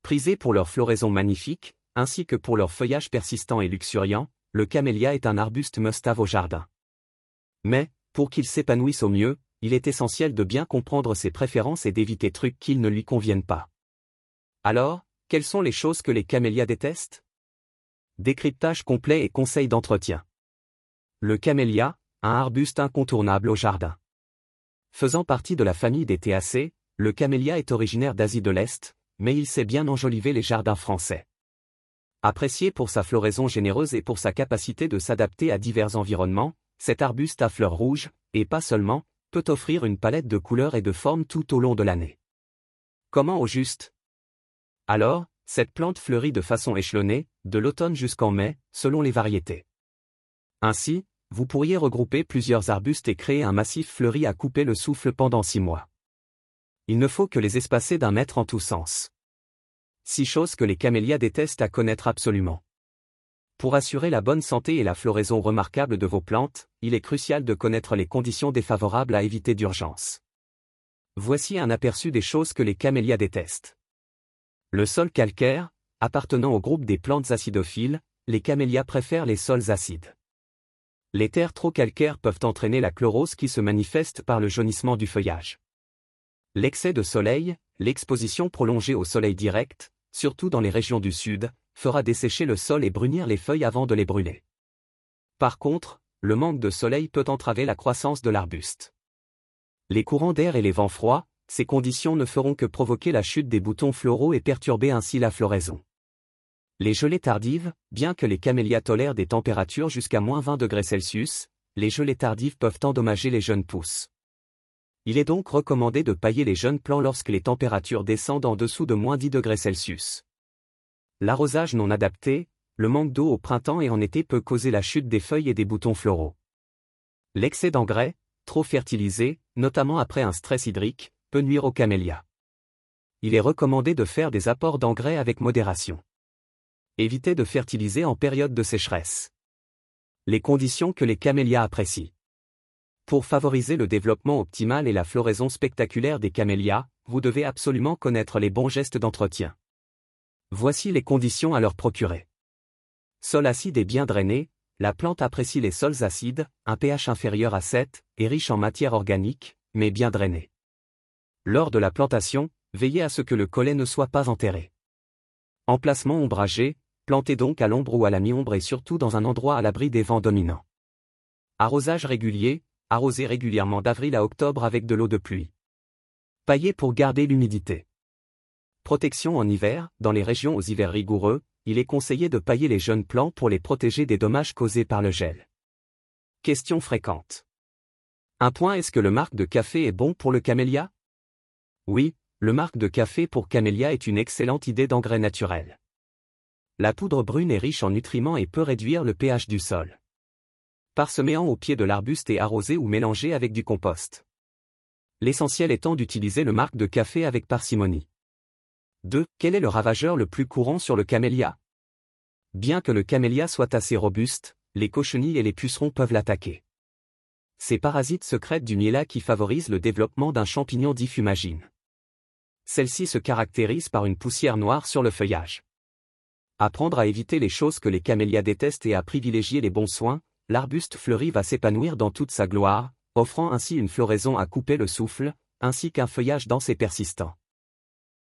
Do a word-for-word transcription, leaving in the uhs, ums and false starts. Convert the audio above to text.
Prisé pour leur floraison magnifique, ainsi que pour leur feuillage persistant et luxuriant, le camélia est un arbuste must-have au jardin. Mais, pour qu'il s'épanouisse au mieux, il est essentiel de bien comprendre ses préférences et d'éviter trucs qui ne lui conviennent pas. Alors, quelles sont les choses que les camélias détestent? Décryptage complet et conseils d'entretien. Le camélia, un arbuste incontournable au jardin. Faisant partie de la famille des Théacées, le camélia est originaire d'Asie de l'Est, mais il sait bien enjoliver les jardins français. Apprécié pour sa floraison généreuse et pour sa capacité de s'adapter à divers environnements, cet arbuste à fleurs rouges, et pas seulement, peut offrir une palette de couleurs et de formes tout au long de l'année. Comment au juste? Alors, cette plante fleurit de façon échelonnée, de l'automne jusqu'en mai, selon les variétés. Ainsi, vous pourriez regrouper plusieurs arbustes et créer un massif fleuri à couper le souffle pendant six mois. Il ne faut que les espacer d'un mètre en tous sens. Six choses que les camélias détestent à connaître absolument. Pour assurer la bonne santé et la floraison remarquable de vos plantes, il est crucial de connaître les conditions défavorables à éviter d'urgence. Voici un aperçu des choses que les camélias détestent. Le sol calcaire, appartenant au groupe des plantes acidophiles, les camélias préfèrent les sols acides. Les terres trop calcaires peuvent entraîner la chlorose qui se manifeste par le jaunissement du feuillage. L'excès de soleil, l'exposition prolongée au soleil direct, surtout dans les régions du sud, fera dessécher le sol et brunir les feuilles avant de les brûler. Par contre, le manque de soleil peut entraver la croissance de l'arbuste. Les courants d'air et les vents froids, ces conditions ne feront que provoquer la chute des boutons floraux et perturber ainsi la floraison. Les gelées tardives, bien que les camélias tolèrent des températures jusqu'à moins vingt degrés Celsius, les gelées tardives peuvent endommager les jeunes pousses. Il est donc recommandé de pailler les jeunes plants lorsque les températures descendent en dessous de moins dix degrés Celsius. L'arrosage non adapté, le manque d'eau au printemps et en été peut causer la chute des feuilles et des boutons floraux. L'excès d'engrais, trop fertilisé, notamment après un stress hydrique, peut nuire aux camélias. Il est recommandé de faire des apports d'engrais avec modération. Évitez de fertiliser en période de sécheresse. Les conditions que les camélias apprécient. Pour favoriser le développement optimal et la floraison spectaculaire des camélias, vous devez absolument connaître les bons gestes d'entretien. Voici les conditions à leur procurer. Sol acide et bien drainé, la plante apprécie les sols acides, un pH inférieur à sept, et riche en matière organique, mais bien drainé. Lors de la plantation, veillez à ce que le collet ne soit pas enterré. Emplacement ombragé, plantez donc à l'ombre ou à la mi-ombre et surtout dans un endroit à l'abri des vents dominants. Arrosage régulier, arrosez régulièrement d'avril à octobre avec de l'eau de pluie. Paillez pour garder l'humidité. Protection en hiver, dans les régions aux hivers rigoureux, il est conseillé de pailler les jeunes plants pour les protéger des dommages causés par le gel. Question fréquente. Un point: est-ce que le marc de café est bon pour le camélia? Oui, le marc de café pour camélia est une excellente idée d'engrais naturel. La poudre brune est riche en nutriments et peut réduire le pH du sol. Parseméant au pied de l'arbuste et arrosé ou mélangé avec du compost. L'essentiel étant d'utiliser le marc de café avec parcimonie. deux. Quel est le ravageur le plus courant sur le camélia? Bien que le camélia soit assez robuste, les cochenilles et les pucerons peuvent l'attaquer. Ces parasites secrètent du miella qui favorise le développement d'un champignon dit fumagine. Celle-ci se caractérise par une poussière noire sur le feuillage. Apprendre à éviter les choses que les camélias détestent et à privilégier les bons soins, l'arbuste fleuri va s'épanouir dans toute sa gloire, offrant ainsi une floraison à couper le souffle, ainsi qu'un feuillage dense et persistant.